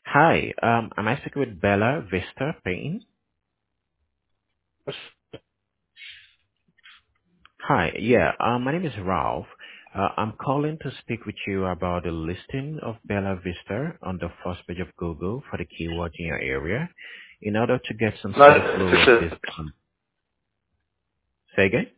Hi, am I speaking with Bella Vista Payne? Hi, yeah, my name is Ralph. I'm calling to speak with you about the listing of Bella Vista on the first page of Google for the keywords in your area in order to get some No, steady flow this of is this. Say again?